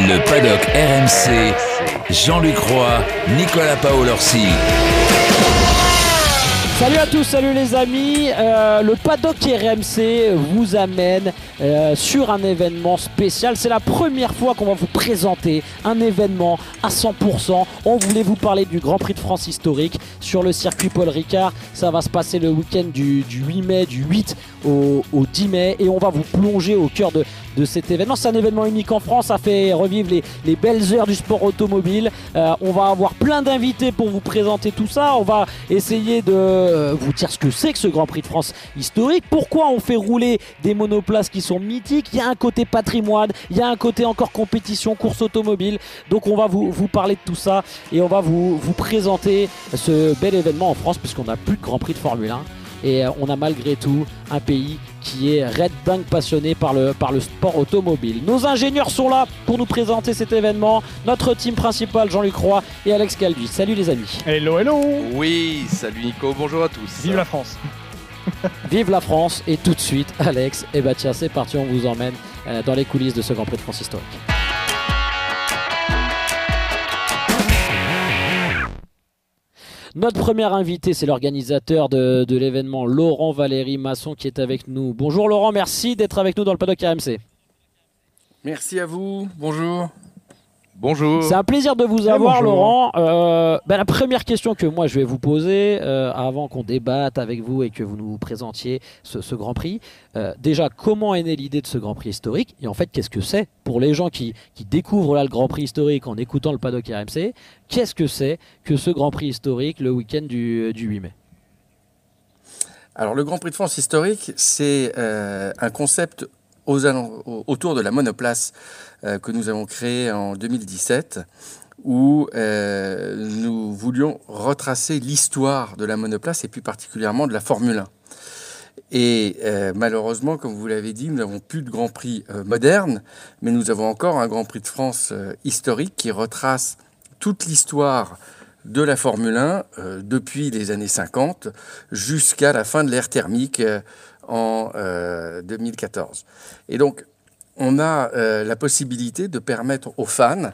Le paddock RMC, Jean-Luc Roy, Nicolas Paolorsi. Salut à tous, salut les amis. Le paddock RMC vous amène sur un événement spécial. C'est la première fois qu'on va vous présenter un événement à 100%. On voulait vous parler du Grand Prix de France historique sur le circuit Paul Ricard. Ça va se passer le week-end du 8 mai, du 8 au 10 mai. Et on va vous plonger au cœur de cet événement. C'est un événement unique en France. Ça fait revivre les belles heures du sport automobile. On va avoir plein d'invités pour vous présenter tout ça. On va essayer de vous dire ce que c'est que ce Grand Prix de France historique, pourquoi on fait rouler des monoplaces qui sont mythiques. Il y a un côté patrimoine, il y a un côté encore compétition, course automobile. Donc on va vous parler de tout ça et on va vous présenter ce bel événement en France, puisqu'on n'a plus de Grand Prix de Formule 1 et on a malgré tout un pays qui est red dingue passionné par le sport automobile. Nos ingénieurs sont là pour nous présenter cet événement. Notre team principal, Jean-Luc Roy et Alex Calvi. Salut les amis. Hello, hello. Oui, salut Nico, bonjour à tous. Vive la France. Vive la France. Et tout de suite, Alex, et bah tiens, c'est parti, on vous emmène dans les coulisses de ce Grand Prix de France historique. Notre premier invité, c'est l'organisateur de l'événement, Laurent Valéry Masson, qui est avec nous. Bonjour Laurent, merci d'être avec nous dans le paddock RMC. Merci à vous, bonjour. Bonjour. C'est un plaisir de vous avoir, bonjour. Laurent. La première question que moi je vais vous poser, avant qu'on débatte avec vous et que vous nous présentiez ce Grand Prix, déjà, comment est née l'idée de ce Grand Prix historique? Et en fait, qu'est-ce que c'est pour les gens qui découvrent là le Grand Prix historique en écoutant le paddock RMC? Qu'est-ce que c'est que ce Grand Prix historique le week-end du 8 mai? Alors le Grand Prix de France historique, c'est un concept autour de la monoplace que nous avons créé en 2017, où nous voulions retracer l'histoire de la monoplace et plus particulièrement de la Formule 1. Et malheureusement, comme vous l'avez dit, nous n'avons plus de Grand Prix moderne, mais nous avons encore un Grand Prix de France historique qui retrace toute l'histoire de la Formule 1 depuis les années 50 jusqu'à la fin de l'ère thermique en 2014. Et donc, on a la possibilité de permettre aux fans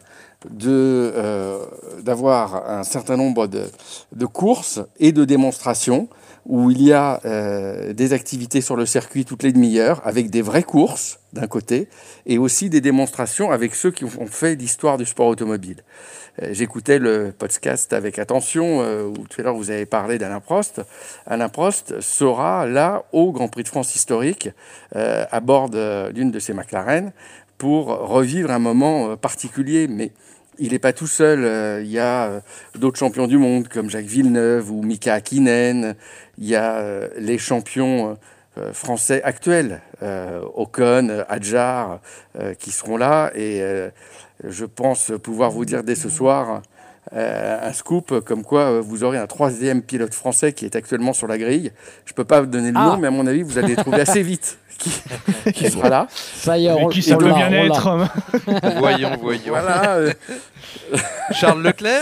d'avoir un certain nombre de courses et de démonstrations où il y a des activités sur le circuit toutes les demi-heures avec des vraies courses d'un côté et aussi des démonstrations avec ceux qui ont fait l'histoire du sport automobile. J'écoutais le podcast avec attention où tout à l'heure vous avez parlé d'Alain Prost. Alain Prost sera là au Grand Prix de France historique à bord d'une de ses McLaren pour revivre un moment particulier, mais il n'est pas tout seul. Il y a d'autres champions du monde comme Jacques Villeneuve ou Mika Häkkinen. Il y a les champions français actuels, Ocon, Hadjar, qui seront là. Et je pense pouvoir vous dire dès ce soir un scoop comme quoi vous aurez un troisième pilote français qui est actuellement sur la grille. Je ne peux pas vous donner le nom, mais à mon avis, vous allez trouver assez vite qui sera là. Ça y est, Mais qui ça peut bien être? Voyons. Voilà. Charles Leclerc.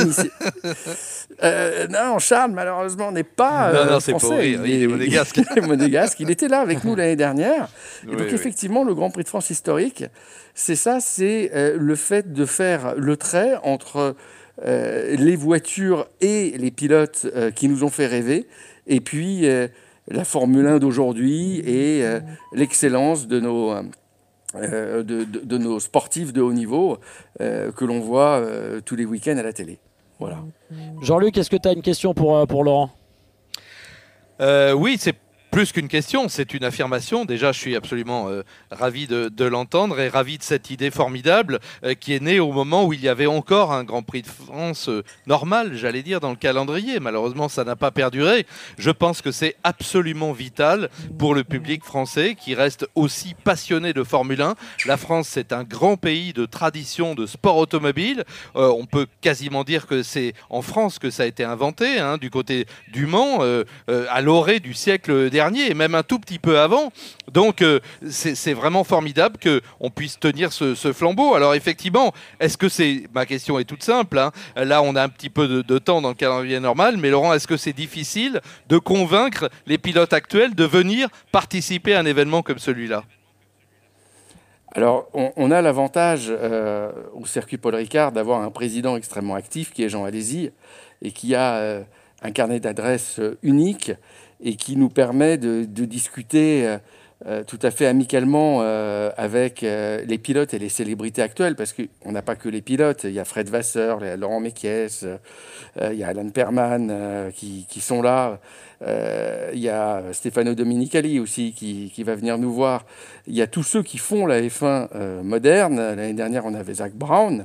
Non, Charles, malheureusement, n'est pas Non, c'est français. pour rire, il est monégasque. Il est monégasque. Il était là avec nous l'année dernière. Et donc, Oui. effectivement, le Grand Prix de France historique, c'est ça, c'est le fait de faire le trait entre les voitures et les pilotes qui nous ont fait rêver, et puis la Formule 1 d'aujourd'hui et l'excellence de nos sportifs de haut niveau que l'on voit tous les week-ends à la télé. Voilà. Jean-Luc, est-ce que tu as une question pour Laurent? Oui, c'est plus qu'une question, c'est une affirmation. Déjà, je suis absolument ravi de l'entendre et ravi de cette idée formidable qui est née au moment où il y avait encore un Grand Prix de France normal, j'allais dire, dans le calendrier. Malheureusement, ça n'a pas perduré. Je pense que c'est absolument vital pour le public français qui reste aussi passionné de Formule 1. La France, c'est un grand pays de tradition de sport automobile. On peut quasiment dire que c'est en France que ça a été inventé, hein, du côté du Mans, à l'orée du siècle dernier, et même un tout petit peu avant. Donc c'est vraiment formidable qu'on puisse tenir ce flambeau. Alors effectivement, est-ce que c'est... Ma question est toute simple, hein. Là on a un petit peu de temps dans le calendrier normal, mais Laurent, est-ce que c'est difficile de convaincre les pilotes actuels de venir participer à un événement comme celui-là? Alors, on a l'avantage au circuit Paul Ricard d'avoir un président extrêmement actif qui est Jean Alesi et qui a un carnet d'adresses unique et qui nous permet de discuter tout à fait amicalement avec les pilotes et les célébrités actuelles, parce qu'on n'a pas que les pilotes, il y a Fred Vasseur, il y a Laurent Mekies, il y a Alan Perman qui sont là, il y a Stefano Domenicali aussi qui va venir nous voir, il y a tous ceux qui font la F1 moderne, l'année dernière on avait Zach Brown,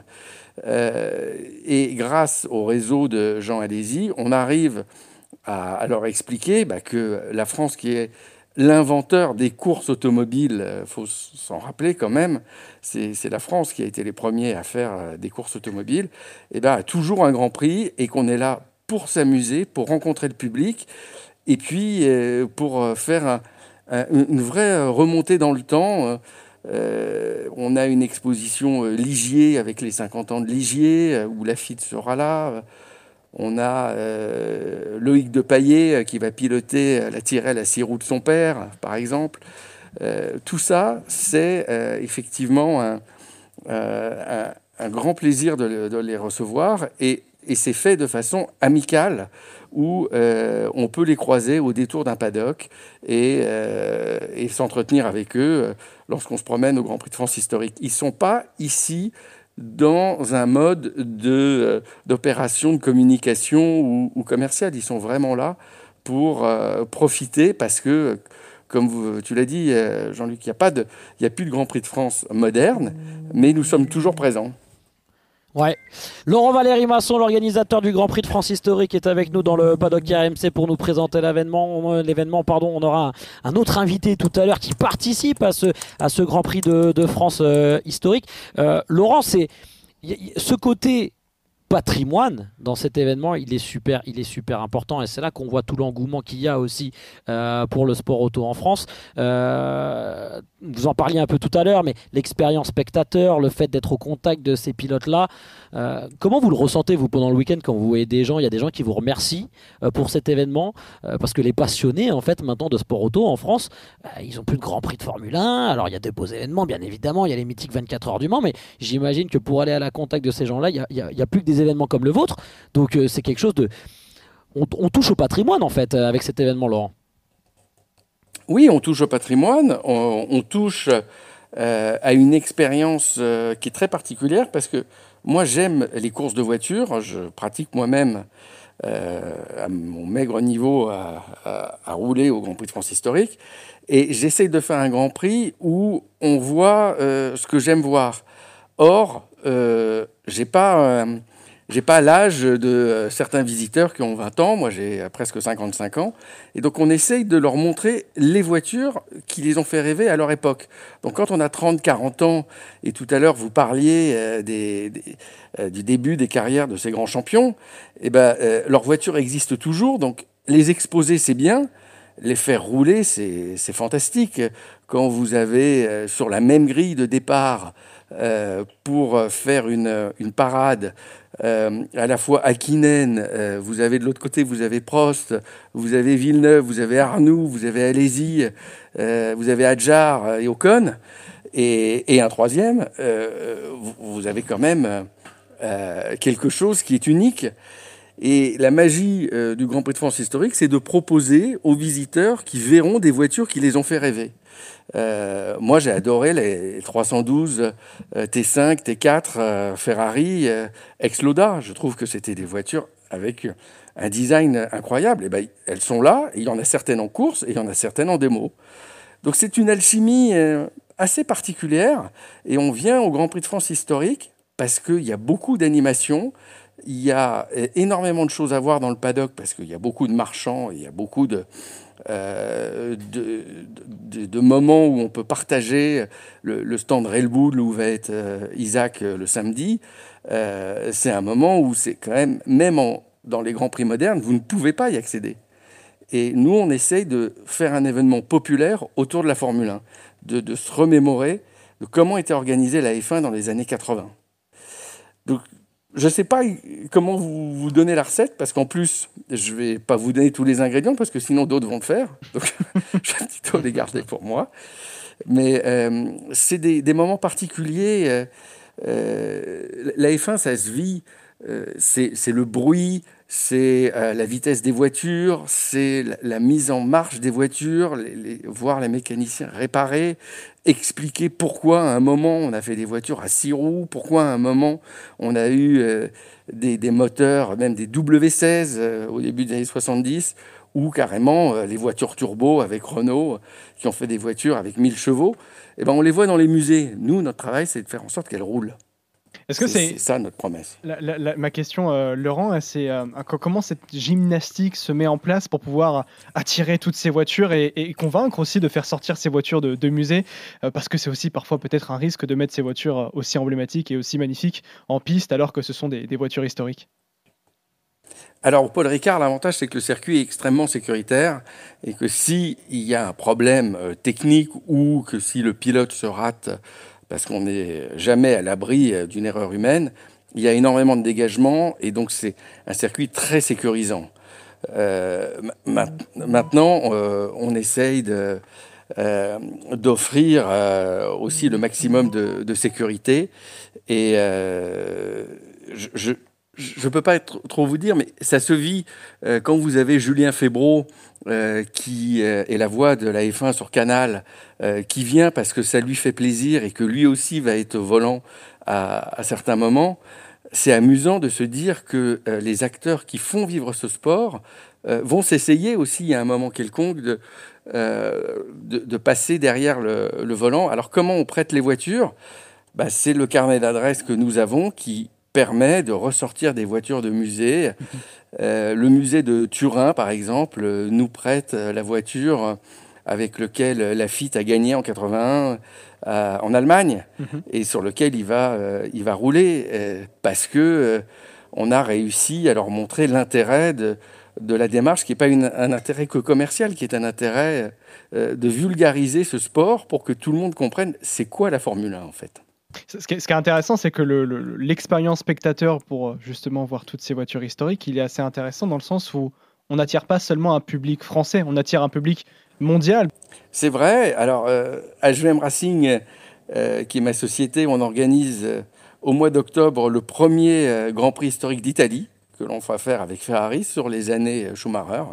et grâce au réseau de Jean Alesi, on arrive à leur expliquer que la France, qui est l'inventeur des courses automobiles, il faut s'en rappeler quand même, c'est la France qui a été les premiers à faire des courses automobiles, et a toujours un Grand Prix et qu'on est là pour s'amuser, pour rencontrer le public et puis pour faire une vraie remontée dans le temps. On a une exposition Ligier avec les 50 ans de Ligier où Lafitte sera là. On a Loïc Depailler qui va piloter la Tyrrell à 6 roues de son père, par exemple. Tout ça, c'est effectivement un grand plaisir de les recevoir et c'est fait de façon amicale où on peut les croiser au détour d'un paddock et s'entretenir avec eux lorsqu'on se promène au Grand Prix de France historique. Ils ne sont pas ici dans un mode d'opération de communication ou commerciale. Ils sont vraiment là pour profiter parce que, comme tu l'as dit, Jean-Luc, il n'y a plus de Grand Prix de France moderne, mais nous sommes toujours présents. Ouais. Laurent Valéry Masson, l'organisateur du Grand Prix de France historique, est avec nous dans le paddock RMC pour nous présenter l'événement. On aura un autre invité tout à l'heure qui participe à ce Grand Prix de France historique. Laurent, c'est ce côté patrimoine dans cet événement, il est super important et c'est là qu'on voit tout l'engouement qu'il y a aussi pour le sport auto en France. Vous en parliez un peu tout à l'heure, mais l'expérience spectateur, le fait d'être au contact de ces pilotes-là, comment vous le ressentez vous pendant le week-end quand vous voyez des gens, il y a des gens qui vous remercient pour cet événement parce que les passionnés en fait maintenant de sport auto en France, ils ont plus de Grand Prix de Formule 1. Alors il y a de beaux événements bien évidemment, il y a les mythiques 24 heures du Mans, mais j'imagine que pour aller à la contact de ces gens-là, il y a plus que des événements comme le vôtre, donc c'est quelque chose de... On touche au patrimoine en fait avec cet événement, Laurent. Oui, on touche au patrimoine, on touche à une expérience qui est très particulière parce que moi j'aime les courses de voitures, je pratique moi-même à mon maigre niveau à rouler au Grand Prix de France historique et j'essaye de faire un Grand Prix où on voit ce que j'aime voir. Or, j'ai pas l'âge de certains visiteurs qui ont 20 ans, moi j'ai presque 55 ans, et donc on essaye de leur montrer les voitures qui les ont fait rêver à leur époque. Donc quand on a 30, 40 ans, et tout à l'heure vous parliez du début des carrières de ces grands champions, leurs voitures existent toujours, donc les exposer c'est bien, les faire rouler c'est fantastique. Quand vous avez sur la même grille de départ pour faire une parade, à la fois Hakkinen, vous avez de l'autre côté, vous avez Prost, vous avez Villeneuve, vous avez Arnoux, vous avez Alesi, vous avez Hadjar et Ocon, et un troisième, vous avez quand même quelque chose qui est unique. Et la magie du Grand Prix de France historique, c'est de proposer aux visiteurs qui verront des voitures qui les ont fait rêver. Moi, j'ai adoré les 312 T5, T4 Ferrari ex-Lauda. Je trouve que c'était des voitures avec un design incroyable. Et elles sont là, et il y en a certaines en course, et il y en a certaines en démo. Donc c'est une alchimie assez particulière, et on vient au Grand Prix de France historique parce qu'il y a beaucoup d'animations. Il y a énormément de choses à voir dans le paddock parce qu'il y a beaucoup de marchands, il y a beaucoup de moments où on peut partager le stand Red Bull où va être Isaac le samedi. C'est un moment où c'est quand même dans les Grands Prix modernes, vous ne pouvez pas y accéder. Et nous, on essaye de faire un événement populaire autour de la Formule 1, de se remémorer de comment était organisée la F1 dans les années 80. Donc, je ne sais pas comment vous donnez la recette, parce qu'en plus, je ne vais pas vous donner tous les ingrédients, parce que sinon d'autres vont le faire. Donc, je vais plutôt les garder pour moi. Mais c'est des moments particuliers. La F1, ça se vit. C'est le bruit, c'est la vitesse des voitures, c'est la mise en marche des voitures, voir les mécaniciens réparer, expliquer pourquoi à un moment on a fait des voitures à 6 roues, pourquoi à un moment on a eu des moteurs, même des W16 au début des années 70, ou carrément les voitures turbo avec Renault qui ont fait des voitures avec 1000 chevaux. Et ben on les voit dans les musées. Nous, notre travail, c'est de faire en sorte qu'elles roulent. Est-ce que c'est ça notre promesse. Ma question, Laurent, c'est comment cette gymnastique se met en place pour pouvoir attirer toutes ces voitures et convaincre aussi de faire sortir ces voitures de musée, parce que c'est aussi parfois peut-être un risque de mettre ces voitures aussi emblématiques et aussi magnifiques en piste alors que ce sont des voitures historiques. Alors, Paul Ricard, l'avantage, c'est que le circuit est extrêmement sécuritaire et que s'il y a un problème technique ou que si le pilote se rate parce qu'on n'est jamais à l'abri d'une erreur humaine, il y a énormément de dégagement et donc c'est un circuit très sécurisant. Maintenant, on essaye d'offrir aussi le maximum de sécurité et je ne peux pas trop vous dire, mais ça se vit quand vous avez Julien Febvreau, qui est la voix de la F1 sur Canal, qui vient parce que ça lui fait plaisir et que lui aussi va être au volant à certains moments. C'est amusant de se dire que les acteurs qui font vivre ce sport vont s'essayer aussi à un moment quelconque de passer derrière le volant. Alors comment on prête les voitures ? C'est le carnet d'adresses que nous avons qui permet de ressortir des voitures de musée. Le musée de Turin, par exemple, nous prête la voiture avec laquelle Lafitte a gagné en 81 en Allemagne et sur lequel il va rouler parce que on a réussi à leur montrer l'intérêt de la démarche, qui n'est pas un intérêt que commercial, qui est un intérêt de vulgariser ce sport pour que tout le monde comprenne c'est quoi la Formule 1 en fait. Ce qui est intéressant, c'est que l'expérience spectateur pour justement voir toutes ces voitures historiques, il est assez intéressant dans le sens où on n'attire pas seulement un public français, on attire un public mondial. C'est vrai. Alors, HVM Racing, qui est ma société, on organise au mois d'octobre le premier Grand Prix historique d'Italie, que l'on va faire avec Ferrari sur les années Schumacher,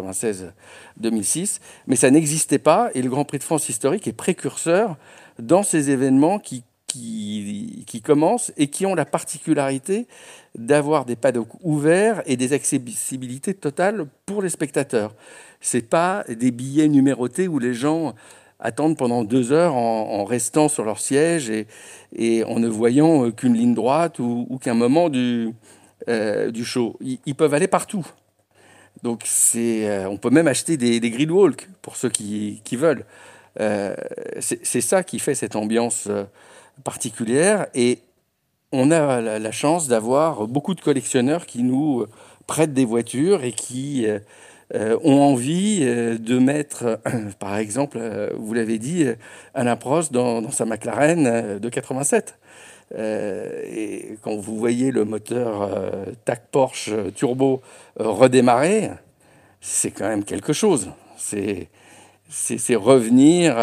96-2006. Mais ça n'existait pas et le Grand Prix de France historique est précurseur dans ces événements qui commencent et qui ont la particularité d'avoir des paddocks ouverts et des accessibilités totales pour les spectateurs. C'est pas des billets numérotés où les gens attendent pendant 2 heures en restant sur leur siège et en ne voyant qu'une ligne droite ou qu'un moment du show. Ils peuvent aller partout. Donc on peut même acheter des grid walk pour ceux qui veulent. C'est ça qui fait cette ambiance particulière et on a la chance d'avoir beaucoup de collectionneurs qui nous prêtent des voitures et qui ont envie de mettre, par exemple, vous l'avez dit, Alain Prost dans sa McLaren de 87. Et quand vous voyez le moteur TAC Porsche turbo redémarrer, c'est quand même quelque chose. C'est revenir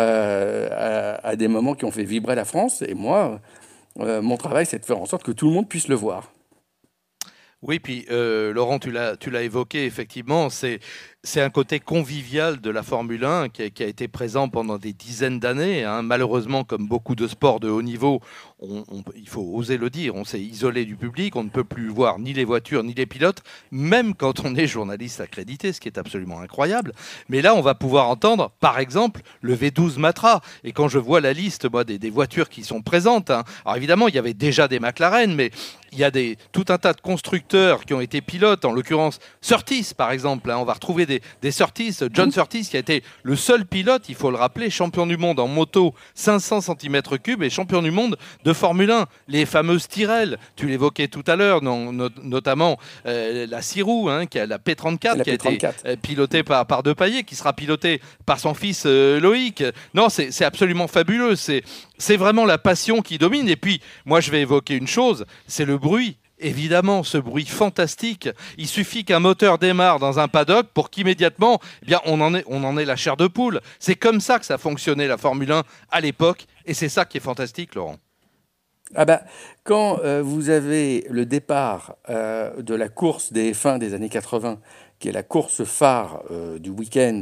à des moments qui ont fait vibrer la France. Et moi, mon travail, c'est de faire en sorte que tout le monde puisse le voir. Oui, puis Laurent, tu l'as évoqué, effectivement, c'est un côté convivial de la Formule 1 qui a été présent pendant des dizaines d'années. Malheureusement, comme beaucoup de sports de haut niveau, il faut oser le dire, on s'est isolé du public, on ne peut plus voir ni les voitures ni les pilotes, même quand on est journaliste accrédité, ce qui est absolument incroyable. Mais là, on va pouvoir entendre, par exemple, le V12 Matra. Et quand je vois la liste des voitures qui sont présentes, alors évidemment, il y avait déjà des McLaren, mais il y a tout un tas de constructeurs qui ont été pilotes, en l'occurrence Surtees, par exemple. On va retrouver des Surtees, John Surtees qui a été le seul pilote, il faut le rappeler, champion du monde en moto 500 cm3 et champion du monde de Formule 1. Les fameuses Tyrrell, tu l'évoquais tout à l'heure, notamment la 6 roues, qui a la P34 qui a été pilotée par Depailler, qui sera pilotée par son fils Loïc. Non, c'est absolument fabuleux. C'est vraiment la passion qui domine. Et puis, moi, je vais évoquer une chose, c'est le bruit. évidemment, ce bruit fantastique. Il suffit qu'un moteur démarre dans un paddock pour qu'immédiatement, eh bien, on en ait la chair de poule. C'est comme ça que ça fonctionnait la Formule 1 à l'époque, et c'est ça qui est fantastique, Laurent. Ah bah, quand vous avez le départ de la course des F1 des années 80, qui est la course phare du week-end,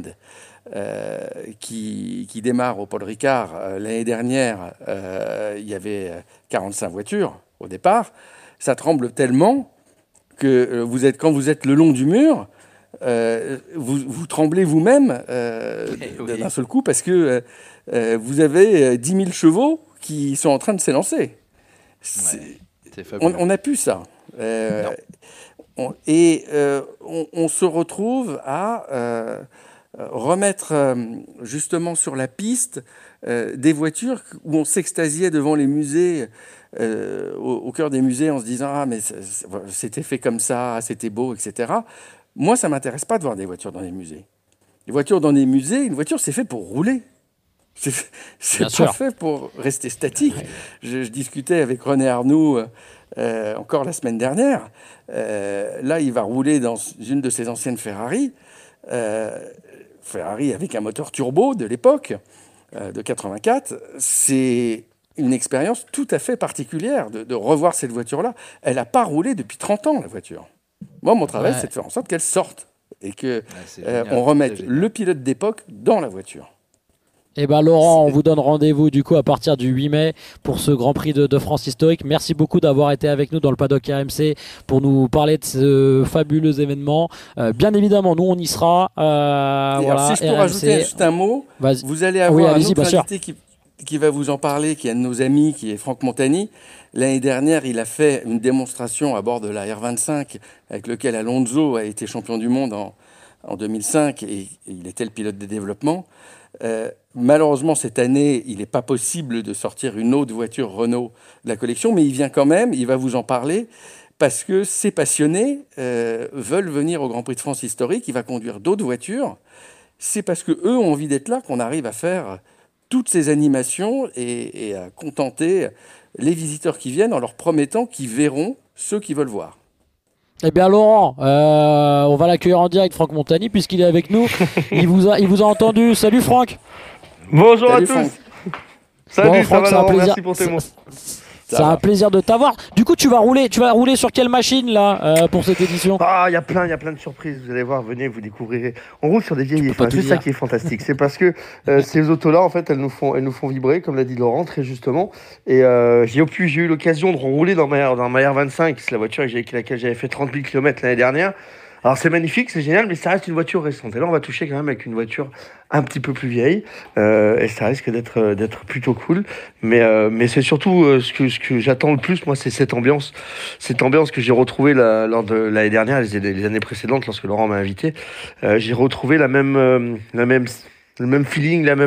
qui démarre au Paul Ricard. L'année dernière, il y avait 45 voitures au départ. Ça tremble tellement que quand vous êtes le long du mur, vous tremblez vous-même d'un seul coup parce que vous avez 10 000 chevaux qui sont en train de s'élancer. On n'a plus ça. On se retrouve à remettre justement sur la piste des voitures où on s'extasiait devant les musées, au cœur des musées, en se disant « Ah, mais c'était fait comme ça, c'était beau, etc. » Moi, ça ne m'intéresse pas de voir des voitures dans les musées. Les voitures dans les musées, une voiture, c'est fait pour rouler. C'est pas fait pour rester statique. Je discutais avec René Arnoux encore la semaine dernière. Là, il va rouler dans une de ses anciennes Ferrari. Ferrari avec un moteur turbo de l'époque, de 84. C'est une expérience tout à fait particulière de revoir cette voiture-là. Elle n'a pas roulé depuis 30 ans, la voiture. Moi, mon travail, c'est de faire en sorte qu'elle sorte et qu'on remette le pilote d'époque dans la voiture. Eh bien Laurent, on vous donne rendez-vous du coup à partir du 8 mai pour ce Grand Prix de France historique. Merci beaucoup d'avoir été avec nous dans le paddock RMC pour nous parler de ce fabuleux événement. Bien évidemment, nous on y sera. Voilà, si je peux rajouter juste un mot, vous allez avoir un autre invité qui va vous en parler, qui est un de nos amis, qui est Franck Montani. L'année dernière, il a fait une démonstration à bord de la R25 avec lequel Alonso a été champion du monde en 2005 et il était le pilote de développement. Malheureusement, cette année, il n'est pas possible de sortir une autre voiture Renault de la collection, mais il vient quand même, il va vous en parler, parce que ces passionnés veulent venir au Grand Prix de France historique, il va conduire d'autres voitures. C'est parce qu'eux ont envie d'être là qu'on arrive à faire toutes ces animations et à contenter les visiteurs qui viennent en leur promettant qu'ils verront ceux qui veulent voir. Eh bien Laurent, on va l'accueillir en direct, Franck Montani, puisqu'il est avec nous. Il vous a entendu. Salut Franck. Bonjour à tous. Franck. Salut, Franck, ça va Laurent, merci pour tes mots. C'est un plaisir de t'avoir. Du coup, tu vas rouler sur quelle machine là pour cette édition? Ah, il y a plein de surprises. Vous allez voir, venez, vous découvrirez. On roule sur des vieilles F1. C'est ça qui est fantastique. C'est parce que ces autos-là, en fait, elles nous font vibrer, comme l'a dit Laurent, très justement. Et j'ai eu l'occasion de rouler dans ma R25. C'est la voiture avec laquelle j'avais fait 30 000 km l'année dernière. Alors c'est magnifique, c'est génial, mais ça reste une voiture récente. Et là, on va toucher quand même avec une voiture un petit peu plus vieille, et ça risque d'être plutôt cool. Mais c'est surtout ce que j'attends le plus, moi, c'est cette ambiance que j'ai retrouvée lors de l'année dernière, les années précédentes, lorsque Laurent m'a invité. J'ai retrouvé le même feeling, la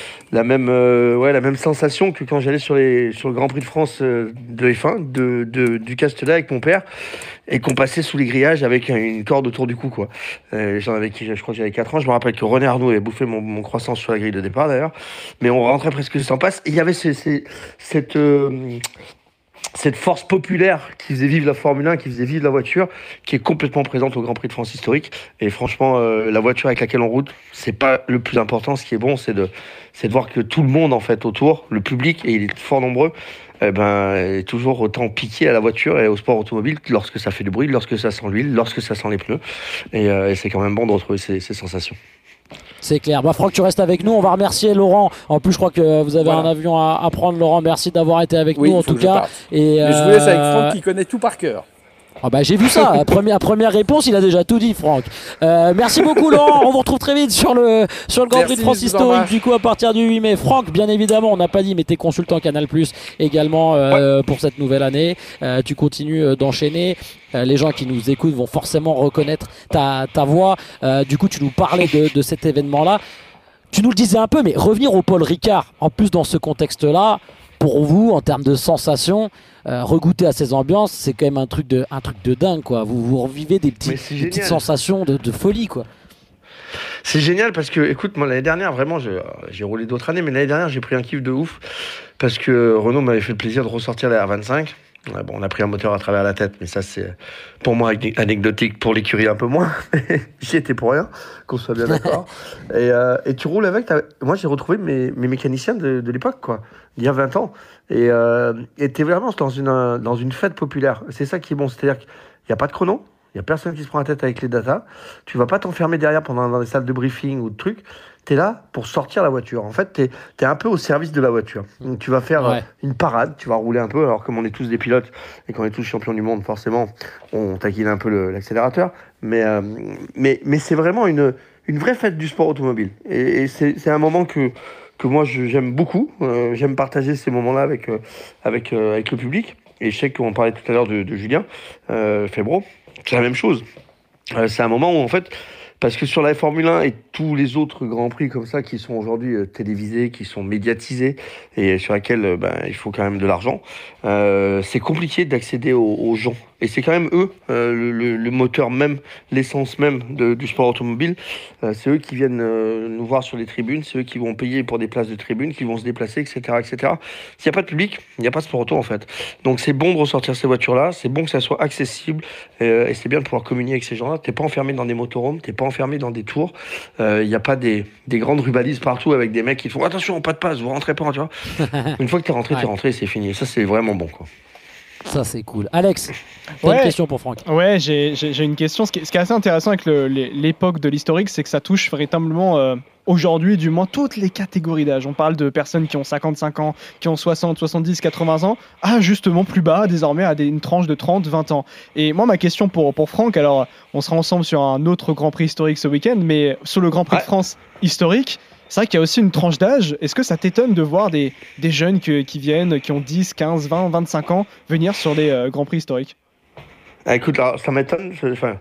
même sensation que quand j'allais sur le Grand Prix de France de F1 du Castellet avec mon père et qu'on passait sous les grillages avec une corde autour du cou, quoi. Je crois que j'avais 4 ans. Je me rappelle que René Arnoux avait bouffé mon croissant sur la grille de départ d'ailleurs, mais on rentrait presque sans passe. Et il y avait cette force populaire qui faisait vivre la Formule 1, qui faisait vivre la voiture, qui est complètement présente au Grand Prix de France historique. Et franchement, la voiture avec laquelle on roule, c'est pas le plus important. Ce qui est bon, c'est de voir que tout le monde, en fait, autour, le public, et il est fort nombreux, est toujours autant piqué à la voiture et au sport automobile lorsque ça fait du bruit, lorsque ça sent l'huile, lorsque ça sent les pneus. Et c'est quand même bon de retrouver ces sensations. C'est clair. Franck, tu restes avec nous. On va remercier Laurent. En plus, je crois que vous avez un avion à prendre, Laurent. Merci d'avoir été avec nous, en tout cas. Mais je vous laisse avec Franck qui connaît tout par cœur. J'ai vu ça. Première réponse, il a déjà tout dit, Franck. Merci beaucoup, Laurent. On vous retrouve très vite sur le Grand Prix de France historique, du coup, à partir du 8 mai. Franck, bien évidemment, on n'a pas dit, mais t'es consultant Canal+ également pour cette nouvelle année. Tu continues d'enchaîner. Les gens qui nous écoutent vont forcément reconnaître ta voix. Du coup, tu nous parlais de cet événement-là. Tu nous le disais un peu, mais revenir au Paul Ricard, en plus dans ce contexte-là, pour vous, en termes de sensations, regoûter à ces ambiances, c'est quand même un truc de dingue, quoi. Vous revivez des petites sensations de folie, quoi. C'est génial parce que, écoute, moi l'année dernière, vraiment, j'ai roulé d'autres années, mais l'année dernière, j'ai pris un kiff de ouf parce que Renault m'avait fait le plaisir de ressortir la R25. Ouais, bon, on a pris un moteur à travers la tête, mais ça, c'est pour moi anecdotique, pour l'écurie un peu moins. J'y étais pour rien, qu'on soit bien d'accord. Et tu roules avec. Moi, j'ai retrouvé mes mécaniciens de l'époque, quoi, il y a 20 ans. Et t'es vraiment dans une fête populaire. C'est ça qui est bon. C'est-à-dire qu'il n'y a pas de chrono. Il n'y a personne qui se prend la tête avec les datas. Tu vas pas t'enfermer derrière dans des salles de briefing ou de trucs. Tu es là pour sortir la voiture. En fait, tu es un peu au service de la voiture. Donc, tu vas faire une parade, tu vas rouler un peu. Alors, comme on est tous des pilotes et qu'on est tous champions du monde, forcément, on taquine un peu l'accélérateur. Mais c'est vraiment une vraie fête du sport automobile. Et c'est un moment que moi, j'aime beaucoup. J'aime partager ces moments-là avec le public. Et je sais qu'on parlait tout à l'heure de Julien Febro. C'est la même chose. C'est un moment où, en fait, parce que sur la Formule 1 et tous les autres grands prix comme ça qui sont aujourd'hui télévisés, qui sont médiatisés et sur lesquels il faut quand même de l'argent, c'est compliqué d'accéder aux gens. Et c'est quand même eux, le moteur même, l'essence même du sport automobile. C'est eux qui viennent nous voir sur les tribunes, c'est eux qui vont payer pour des places de tribune, qui vont se déplacer, etc. etc. S'il n'y a pas de public, il n'y a pas de sport auto en fait. Donc c'est bon de ressortir ces voitures-là, c'est bon que ça soit accessible et c'est bien de pouvoir communier avec ces gens-là. T'es pas enfermé dans des motorhomes, t'es pas enfermé dans des tours. Il n'y a pas des grandes rubalises partout avec des mecs qui font attention, pas de passe, vous rentrez pas, tu vois. Une fois que t'es rentré, c'est fini. Ça, c'est vraiment bon, quoi. Ça, c'est cool. Alex, t'as une question pour Franck. Ouais, j'ai une question. Ce qui est assez intéressant avec l'époque de l'historique, c'est que ça touche véritablement, aujourd'hui, du moins, toutes les catégories d'âge. On parle de personnes qui ont 55 ans, qui ont 60, 70, 80 ans, à justement plus bas, désormais, à une tranche de 30, 20 ans. Et moi, ma question pour Franck, alors, on sera ensemble sur un autre Grand Prix historique ce week-end, mais sur le Grand Prix de France historique, c'est vrai qu'il y a aussi une tranche d'âge. Est-ce que ça t'étonne de voir des jeunes qui viennent, qui ont 10, 15, 20, 25 ans, venir sur des Grands Prix historiques ? Écoute, alors, ça m'étonne.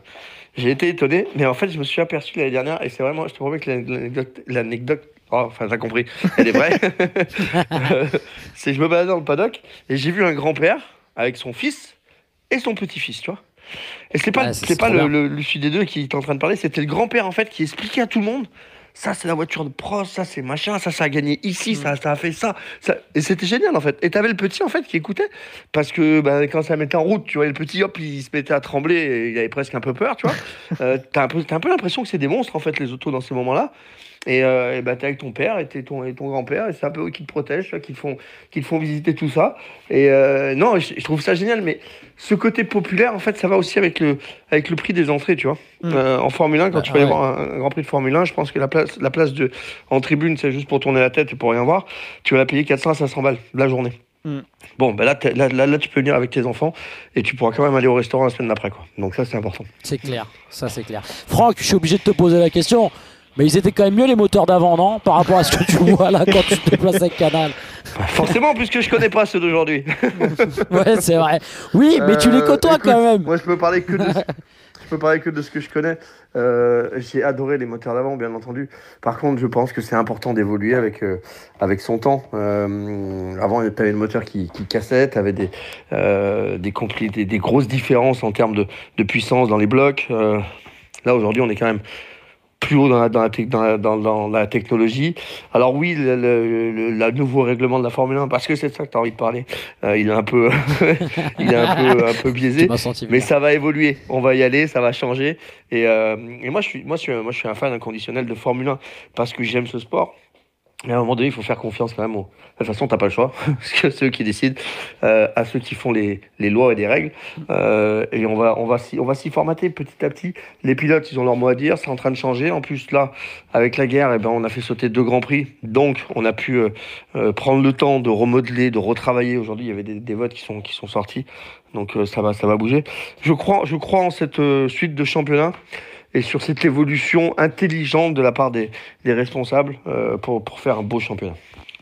J'ai été étonné, mais en fait, je me suis aperçu l'année dernière, et c'est vraiment, je te promets que l'anecdote, t'as compris, elle est vraie. C'est que je me baladais dans le paddock, et j'ai vu un grand-père avec son fils et son petit-fils, tu vois. Et c'est pas celui des deux qui est en train de parler, c'était le grand-père, en fait, qui expliquait à tout le monde. Ça, c'est la voiture de pros, ça, c'est machin, ça a gagné ici, ça a fait ça. Et c'était génial, en fait. Et t'avais le petit, en fait, qui écoutait. Parce que quand ça mettait en route, tu vois, le petit, hop, il se mettait à trembler et il avait presque un peu peur, tu vois. T'as un peu l'impression que c'est des monstres, en fait, les autos, dans ces moments-là. Et t'es avec ton père et ton grand-père, et c'est un peu eux qui te protègent, qui te font visiter tout ça. Et non, je trouve ça génial, mais ce côté populaire, en fait, ça va aussi avec le prix des entrées, tu vois. En Formule 1, quand tu vas aller voir un Grand Prix de Formule 1, je pense que la place en tribune, c'est juste pour tourner la tête et pour rien voir, tu vas la payer 400 à 500 balles la journée. Bon, là, tu peux venir avec tes enfants et tu pourras quand même aller au restaurant la semaine d'après, quoi. Donc ça, c'est important. C'est clair, ça c'est clair. Franck, je suis obligé de te poser la question. Mais ils étaient quand même mieux les moteurs d'avant, non ? Par rapport à ce que tu vois là quand tu te déplaces avec Canal. Forcément, puisque je connais pas ceux d'aujourd'hui. Ouais, c'est vrai. Oui, mais tu les côtoies quand même. Moi, je peux parler que de ce que je connais. J'ai adoré les moteurs d'avant, bien entendu. Par contre, je pense que c'est important d'évoluer avec son temps. Avant, tu avais le moteur qui cassait, tu avais des grosses différences en termes de puissance dans les blocs. Là, aujourd'hui, on est quand même plus haut dans la technologie. Alors oui, le nouveau règlement de la Formule 1, parce que c'est ça que tu as envie de parler, il est un peu un peu biaisé, mais ça va évoluer. On va y aller, ça va changer. Et moi, je suis un fan inconditionnel de Formule 1 parce que j'aime ce sport. Mais à un moment donné, il faut faire confiance quand même. De toute façon, t'as pas le choix, parce que c'est eux qui décident, à ceux qui font les lois et les règles. Et on va s'y formater petit à petit. Les pilotes, ils ont leur mot à dire, c'est en train de changer. En plus, là, avec la guerre, on a fait sauter 2 grands prix. Donc, on a pu prendre le temps de remodeler, de retravailler. Aujourd'hui, il y avait des votes qui sont sortis. Donc, ça va bouger. Je crois en cette suite de championnats et sur cette évolution intelligente de la part des responsables pour faire un beau championnat.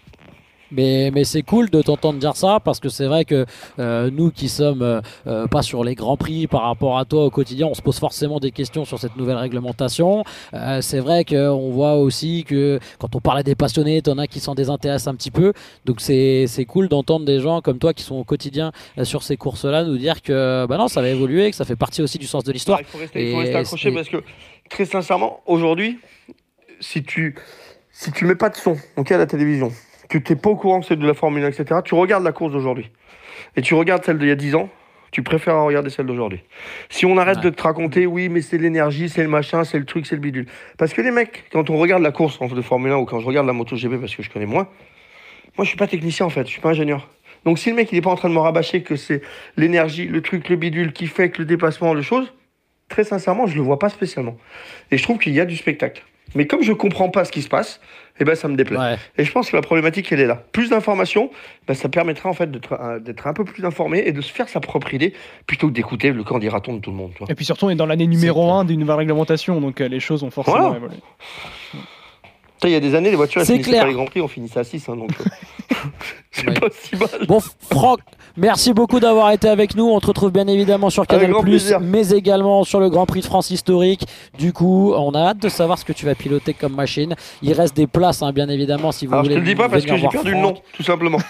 Mais c'est cool de t'entendre dire ça parce que c'est vrai que nous qui sommes pas sur les grands prix par rapport à toi au quotidien, on se pose forcément des questions sur cette nouvelle réglementation. C'est vrai qu'on voit aussi que quand on parle à des passionnés, t'en as qui s'en désintéressent un petit peu. Donc c'est cool d'entendre des gens comme toi qui sont au quotidien sur ces courses-là nous dire que non, ça va évoluer, que ça fait partie aussi du sens de l'histoire. Il faut rester accroché parce que très sincèrement, aujourd'hui, si tu mets pas de son à la télévision, que tu n'es pas au courant que c'est de la Formule 1, etc., tu regardes la course d'aujourd'hui. et tu regardes celle d'il y a 10 ans, tu préfères regarder celle d'aujourd'hui. Si on arrête de te raconter, oui, mais c'est l'énergie, c'est le machin, c'est le truc, c'est le bidule. Parce que les mecs, quand on regarde la course de Formule 1 ou quand je regarde la MotoGP, parce que je connais moins, moi je suis pas technicien en fait, je suis pas ingénieur. Donc si le mec il est pas en train de me rabâcher que c'est l'énergie, le truc, le bidule qui fait que le dépassement, le chose, très sincèrement, je le vois pas spécialement. Et je trouve qu'il y a du spectacle. Mais comme je comprends pas ce qui se passe, eh ben ça me déplaît. Ouais. Et je pense que la problématique elle est là. Plus d'informations, ben, ça permettra en fait d'être un peu plus informé et de se faire sa propre idée plutôt que d'écouter le candidaton de tout le monde. Tu vois. Et puis surtout on est dans l'année numéro 1 d'une nouvelle réglementation, donc les choses ont forcément évolué. Il y a des années, les voitures, elles finissaient pas les Grands Prix, on finissait à 6. Hein, donc c'est pas si mal. Bon, Franck, merci beaucoup d'avoir été avec nous. On te retrouve bien évidemment sur Canal+, mais également sur le Grand Prix de France historique. Du coup, on a hâte de savoir ce que tu vas piloter comme machine. Il reste des places, hein, bien évidemment, si vous voulez. Je te le dis pas parce que j'ai perdu le nom, tout simplement.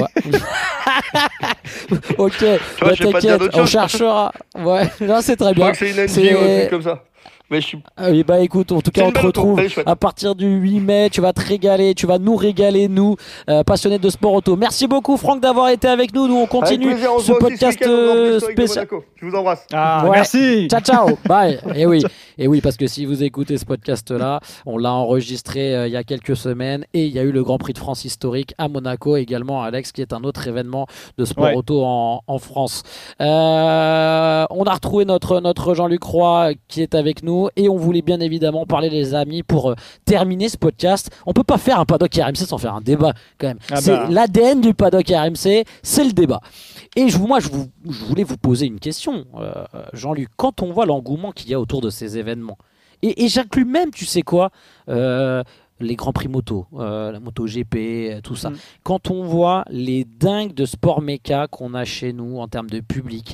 Ok, bah, t'inquiète, on cherchera. Ouais, là c'est très bien. Je crois que c'est une NG ou un truc comme ça. Mais bah écoute, en tout cas on te retrouve à partir du 8 mai, tu vas te régaler, tu vas nous régaler, nous, passionnés de sport auto. Merci beaucoup Franck d'avoir été avec nous, on continue ce podcast spécial. Je vous embrasse. Merci. Ciao, ciao, bye. Et oui, parce que si vous écoutez ce podcast-là, on l'a enregistré il y a quelques semaines et il y a eu le Grand Prix de France historique à Monaco également, Alex, qui est un autre événement de sport auto en France. On a retrouvé notre Jean-Luc Roy qui est avec nous. Et on voulait bien évidemment parler les amis pour terminer ce podcast. On peut pas faire un paddock RMC sans faire un débat quand même. C'est l'ADN du paddock RMC, c'est le débat. Et je voulais vous poser une question, Jean-Luc. Quand on voit l'engouement qu'il y a autour de ces événements, et j'inclus même, tu sais quoi, les Grands Prix moto, la MotoGP, tout ça. Quand on voit les dingues de sport méca qu'on a chez nous en termes de public,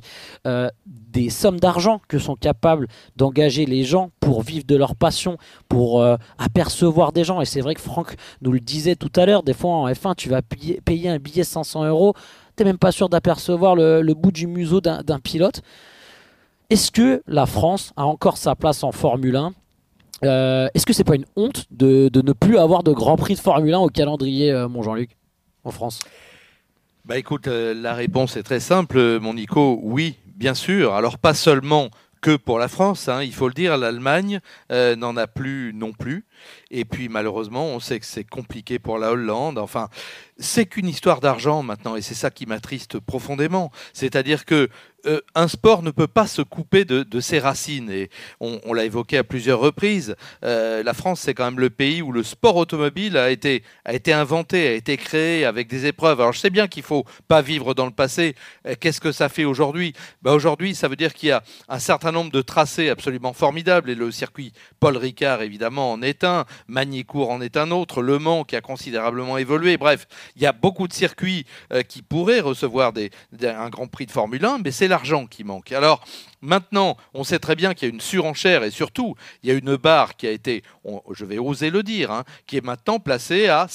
des sommes d'argent que sont capables d'engager les gens pour vivre de leur passion, pour apercevoir des gens. Et c'est vrai que Franck nous le disait tout à l'heure, des fois en F1, tu vas payer un billet 500 €, tu n'es même pas sûr d'apercevoir le bout du museau d'un pilote. Est-ce que la France a encore sa place en Formule 1 ? Est-ce que c'est pas une honte de ne plus avoir de Grand Prix de Formule 1 au calendrier, mon Jean-Luc, en France ? Bah écoute, la réponse est très simple, mon Nico. Oui, bien sûr. Alors pas seulement que pour la France, hein, il faut le dire, l'Allemagne n'en a plus non plus. Et puis malheureusement, on sait que c'est compliqué pour la Hollande. Enfin, c'est qu'une histoire d'argent maintenant, et c'est ça qui m'attriste profondément. C'est-à-dire que un sport ne peut pas se couper de ses racines. Et on l'a évoqué à plusieurs reprises. La France, c'est quand même le pays où le sport automobile a été inventé, a été créé avec des épreuves. Alors je sais bien qu'il ne faut pas vivre dans le passé. Qu'est-ce que ça fait aujourd'hui ? Aujourd'hui, ça veut dire qu'il y a un certain nombre de tracés absolument formidables. Et le circuit Paul Ricard, évidemment, en est un. Magny-Cours en est un autre. Le Mans, qui a considérablement évolué. Bref, il y a beaucoup de circuits qui pourraient recevoir un Grand Prix de Formule 1, mais c'est l'argent qui manque. Alors maintenant, on sait très bien qu'il y a une surenchère et surtout, il y a une barre qui a été, je vais oser le dire, hein, qui est maintenant placée à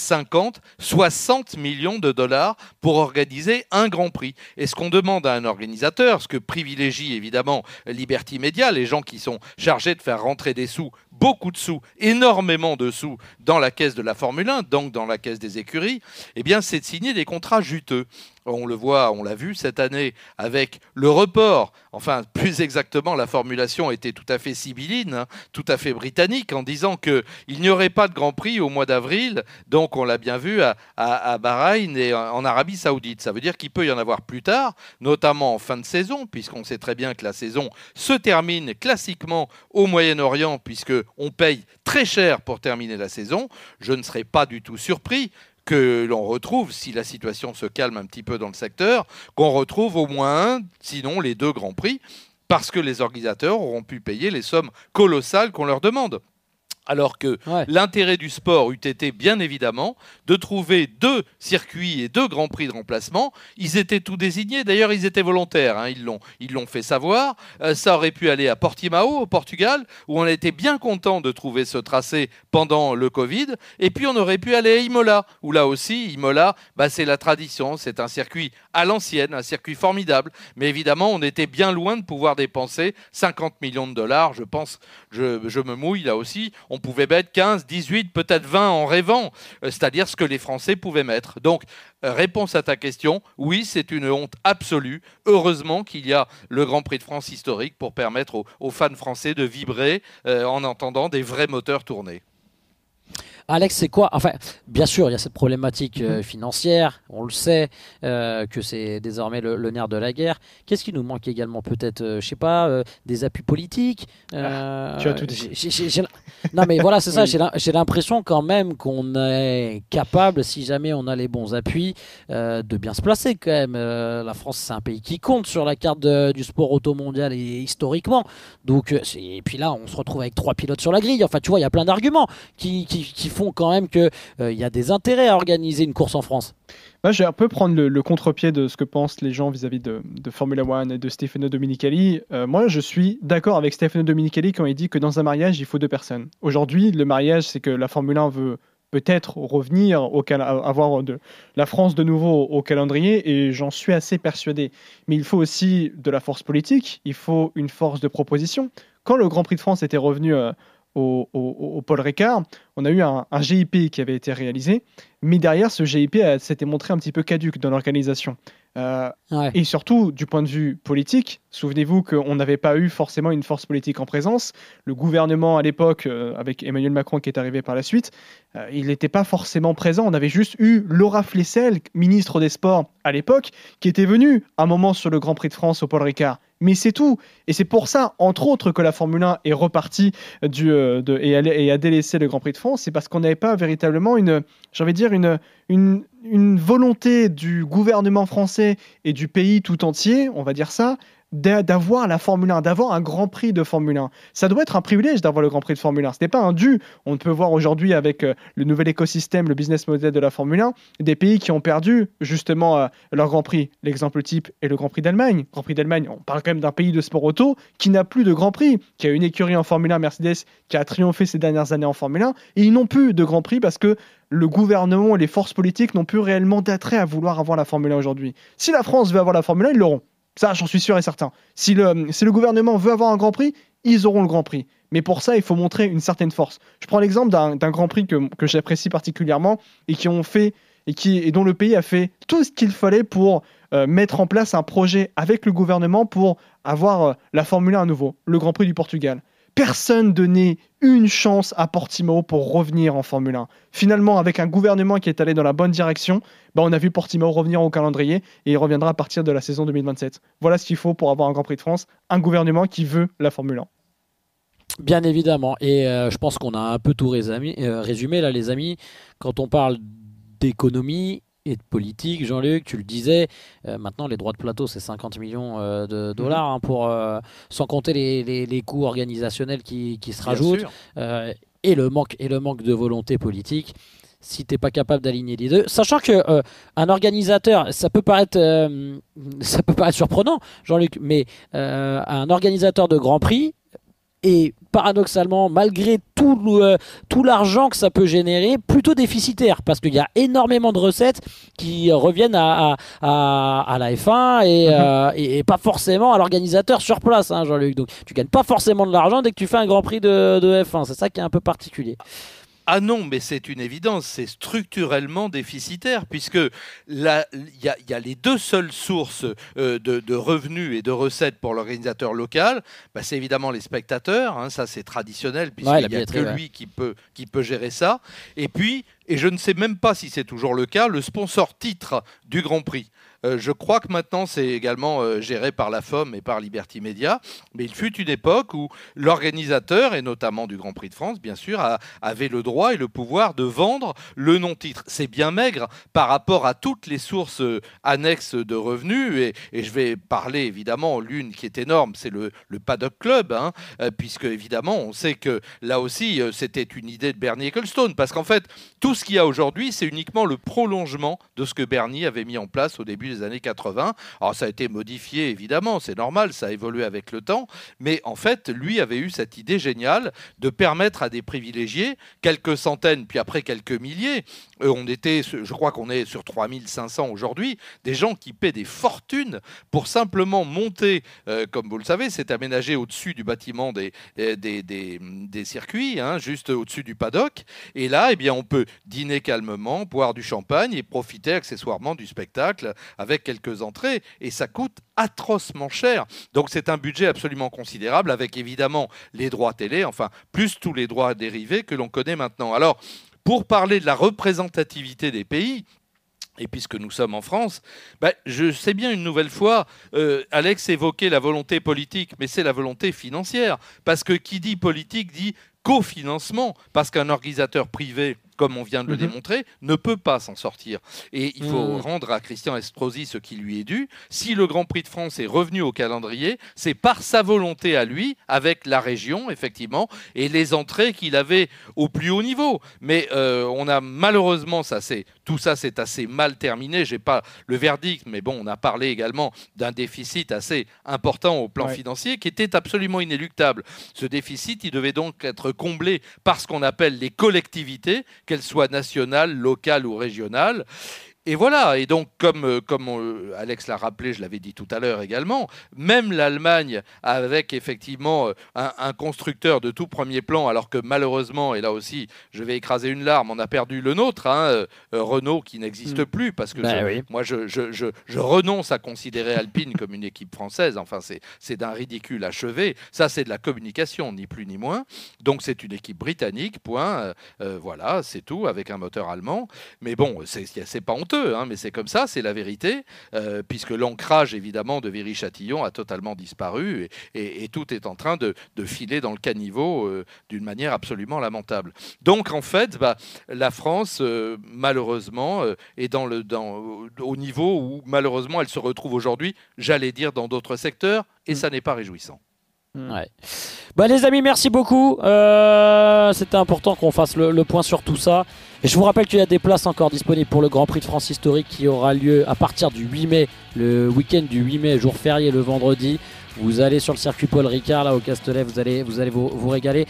50-60 millions de dollars pour organiser un Grand Prix. Et ce qu'on demande à un organisateur, ce que privilégie évidemment Liberty Media, les gens qui sont chargés de faire rentrer des sous, beaucoup de sous, énormément de sous dans la caisse de la Formule 1, donc dans la caisse des écuries, eh bien c'est de signer des contrats juteux. On le voit, on l'a vu cette année avec le report. Enfin, plus exactement, la formulation était tout à fait sibylline, hein, tout à fait britannique, en disant qu'il n'y aurait pas de Grand Prix au mois d'avril. Donc, on l'a bien vu à Bahreïn et en Arabie Saoudite. Ça veut dire qu'il peut y en avoir plus tard, notamment en fin de saison, puisqu'on sait très bien que la saison se termine classiquement au Moyen-Orient, puisqu'on paye très cher pour terminer la saison. Je ne serais pas du tout surpris que l'on retrouve, si la situation se calme un petit peu dans le secteur, qu'on retrouve au moins un, sinon les 2 Grands Prix, parce que les organisateurs auront pu payer les sommes colossales qu'on leur demande. Alors que l'intérêt du sport eût été bien évidemment de trouver 2 circuits et 2 Grands Prix de remplacement. Ils étaient tout désignés, d'ailleurs ils étaient volontaires, hein. Ils l'ont fait savoir. Ça aurait pu aller à Portimao au Portugal, où on a été bien content de trouver ce tracé pendant le Covid. Et puis on aurait pu aller à Imola, où là aussi, Imola, c'est la tradition, c'est un circuit à l'ancienne, un circuit formidable. Mais évidemment, on était bien loin de pouvoir dépenser 50 millions de dollars, je pense, je me mouille là aussi. On pouvait mettre 15, 18, peut-être 20 en rêvant, c'est-à-dire ce que les Français pouvaient mettre. Donc, réponse à ta question, oui, c'est une honte absolue. Heureusement qu'il y a le Grand Prix de France historique pour permettre aux fans français de vibrer en entendant des vrais moteurs tourner. Alex, c'est quoi? Enfin, bien sûr, il y a cette problématique financière, on le sait, que c'est désormais le nerf de la guerre. Qu'est-ce qui nous manque également? Peut-être, je sais pas, des appuis politiques. Tu as tout dit. Non, mais voilà, c'est ça. J'ai l'impression quand même qu'on est capable, si jamais on a les bons appuis, de bien se placer quand même. La France, c'est un pays qui compte sur la carte du sport auto mondial et historiquement. Donc, et puis là, on se retrouve avec 3 pilotes sur la grille. Enfin, tu vois, il y a plein d'arguments qui font quand même qu'il y a des intérêts à organiser une course en France. Moi, je vais un peu prendre le contre-pied de ce que pensent les gens vis-à-vis de Formula One et de Stefano Domenicali. Moi, je suis d'accord avec Stefano Domenicali quand il dit que dans un mariage, il faut 2 personnes. Aujourd'hui, le mariage, c'est que la Formule 1 veut peut-être revenir, avoir la France de nouveau au calendrier, et j'en suis assez persuadé. Mais il faut aussi de la force politique, il faut une force de proposition. Quand le Grand Prix de France était revenu au Paul Ricard, on a eu un GIP qui avait été réalisé, mais derrière ce GIP s'était montré un petit peu caduc dans l'organisation. Et surtout, du point de vue politique, souvenez-vous qu'on n'avait pas eu forcément une force politique en présence. Le gouvernement à l'époque, avec Emmanuel Macron qui est arrivé par la suite, il n'était pas forcément présent. On avait juste eu Laura Flessel, ministre des Sports à l'époque, qui était venue un moment sur le Grand Prix de France au Paul Ricard. Mais c'est tout. Et c'est pour ça, entre autres, que la Formule 1 est repartie et a délaissé le Grand Prix de France. C'est parce qu'on n'avait pas véritablement une volonté du gouvernement français et du pays tout entier, on va dire ça, d'avoir la Formule 1, d'avoir un Grand Prix de Formule 1. Ça doit être un privilège d'avoir le Grand Prix de Formule 1. Ce n'est pas un dû. On peut voir aujourd'hui avec le nouvel écosystème, le business model de la Formule 1, des pays qui ont perdu justement leur Grand Prix. L'exemple type est le Grand Prix d'Allemagne. Grand Prix d'Allemagne, on parle quand même d'un pays de sport auto qui n'a plus de Grand Prix, qui a une écurie en Formule 1, Mercedes, qui a triomphé ces dernières années en Formule 1, et ils n'ont plus de Grand Prix parce que le gouvernement et les forces politiques n'ont plus réellement d'attrait à vouloir avoir la Formule 1 aujourd'hui. Si la France veut avoir la Formule 1, ils l'auront. Ça, j'en suis sûr et certain. Si le gouvernement veut avoir un Grand Prix, ils auront le Grand Prix. Mais pour ça, il faut montrer une certaine force. Je prends l'exemple d'un Grand Prix que j'apprécie particulièrement et dont le pays a fait tout ce qu'il fallait pour mettre en place un projet avec le gouvernement pour avoir la Formule 1 à nouveau, le Grand Prix du Portugal. Personne donnait une chance à Portimao pour revenir en Formule 1. Finalement, avec un gouvernement qui est allé dans la bonne direction, on a vu Portimao revenir au calendrier et il reviendra à partir de la saison 2027. Voilà ce qu'il faut pour avoir un Grand Prix de France, un gouvernement qui veut la Formule 1. Bien évidemment, et je pense qu'on a un peu tout résumé là, les amis. Quand on parle d'économie et de politique, Jean-Luc, tu le disais, maintenant les droits de plateau c'est 50 millions de dollars sans compter les coûts organisationnels qui se rajoutent et le manque de volonté politique. Si tu n'es pas capable d'aligner les deux, sachant que un organisateur, ça peut paraître surprenant, Jean-Luc, mais un organisateur de Grand Prix, et paradoxalement, malgré tout l'argent que ça peut générer, plutôt déficitaire, parce qu'il y a énormément de recettes qui reviennent à la F1 et pas forcément à l'organisateur sur place, hein, Jean-Luc. Donc tu gagnes pas forcément de l'argent dès que tu fais un Grand Prix de F1, c'est ça qui est un peu particulier. Ah non, mais c'est une évidence, c'est structurellement déficitaire, puisque il y a les deux seules sources de revenus et de recettes pour l'organisateur local. C'est évidemment les spectateurs, hein, ça c'est traditionnel, puisqu'il n'y a que lui qui peut gérer ça. Et puis, et je ne sais même pas si c'est toujours le cas, le sponsor titre du Grand Prix. Je crois que maintenant c'est également géré par la FOM et par Liberty Media, mais il fut une époque où l'organisateur, et notamment du Grand Prix de France bien sûr, avait le droit et le pouvoir de vendre le non-titre. C'est bien maigre par rapport à toutes les sources annexes de revenus, et je vais parler évidemment, l'une qui est énorme, c'est le Paddock Club, hein, puisque évidemment on sait que là aussi c'était une idée de Bernie Ecclestone, parce qu'en fait tout ce qu'il y a aujourd'hui c'est uniquement le prolongement de ce que Bernie avait mis en place au début des années 80. Alors ça a été modifié évidemment, c'est normal, ça a évolué avec le temps, mais en fait lui avait eu cette idée géniale de permettre à des privilégiés, quelques centaines puis après quelques milliers, je crois qu'on est sur 3500 aujourd'hui, des gens qui paient des fortunes pour simplement monter, comme vous le savez, c'est aménagé au-dessus du bâtiment des circuits, hein, juste au-dessus du paddock, et là eh bien, on peut dîner calmement, boire du champagne et profiter accessoirement du spectacle avec quelques entrées, et ça coûte atrocement cher. Donc c'est un budget absolument considérable avec évidemment les droits télé, enfin plus tous les droits dérivés que l'on connaît maintenant. Alors pour parler de la représentativité des pays, et puisque nous sommes en France, je sais bien une nouvelle fois, Alex évoquait la volonté politique, mais c'est la volonté financière, parce que qui dit politique dit cofinancement, parce qu'un organisateur privé, comme on vient de le démontrer, ne peut pas s'en sortir. Et il faut rendre à Christian Estrosi ce qui lui est dû. Si le Grand Prix de France est revenu au calendrier, c'est par sa volonté à lui, avec la région, effectivement, et les entrées qu'il avait au plus haut niveau. Mais on a malheureusement, tout ça c'est assez mal terminé. Je n'ai pas le verdict, mais bon, on a parlé également d'un déficit assez important au plan financier qui était absolument inéluctable. Ce déficit, il devait donc être comblé par ce qu'on appelle les collectivités, qu'elles soient nationales, locales ou régionales. Et voilà, et donc comme Alex l'a rappelé, je l'avais dit tout à l'heure également, même l'Allemagne avec effectivement un constructeur de tout premier plan, alors que malheureusement, et là aussi je vais écraser une larme, on a perdu le nôtre, Renault qui n'existe plus, parce que moi je renonce à considérer Alpine comme une équipe française, enfin c'est d'un ridicule achevé, ça c'est de la communication, ni plus ni moins, donc c'est une équipe britannique, point, voilà, c'est tout, avec un moteur allemand, mais bon, c'est pas honteux, mais c'est comme ça, c'est la vérité, puisque l'ancrage évidemment de Viry-Châtillon a totalement disparu et tout est en train de filer dans le caniveau d'une manière absolument lamentable. Donc en fait, la France malheureusement est au niveau où malheureusement elle se retrouve aujourd'hui, j'allais dire dans d'autres secteurs, et ça n'est pas réjouissant. Ouais. Les amis, merci beaucoup. C'était important qu'on fasse le point sur tout ça. Et je vous rappelle qu'il y a des places encore disponibles pour le Grand Prix de France historique qui aura lieu à partir du 8 mai, le week-end du 8 mai, jour férié le vendredi. Vous allez sur le circuit Paul Ricard là au Castellet, vous allez vous régaler.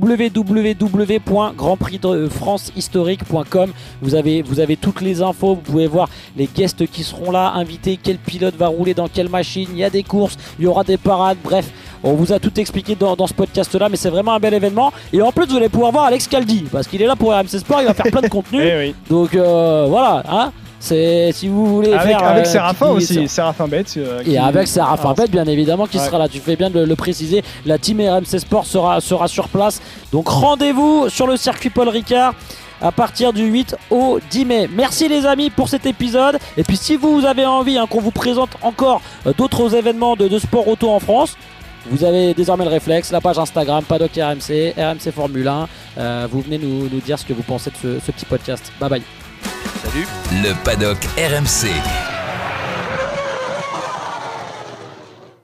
www.grandprixdefrancehistorique.com. Vous avez toutes les infos, vous pouvez voir les guests qui seront là, invités, quel pilote va rouler dans quelle machine, il y a des courses, il y aura des parades, bref. On vous a tout expliqué dans ce podcast-là, mais c'est vraiment un bel événement. Et en plus, vous allez pouvoir voir Alex Caldi, parce qu'il est là pour RMC Sport, il va faire plein de contenu. Donc voilà, hein. Si vous voulez avec Séraphin aussi, Séraphin Bête. Et avec Séraphin Bête, bien évidemment, qui sera là. Tu fais bien de le préciser. La team RMC Sport sera sur place. Donc rendez-vous sur le circuit Paul Ricard à partir du 8 au 10 mai. Merci les amis pour cet épisode. Et puis si vous avez envie qu'on vous présente encore d'autres événements de sport auto en France, vous avez désormais le réflexe, la page Instagram, Paddock RMC, RMC Formule 1. Vous venez nous dire ce que vous pensez de ce petit podcast. Bye bye. Salut. Le Paddock RMC.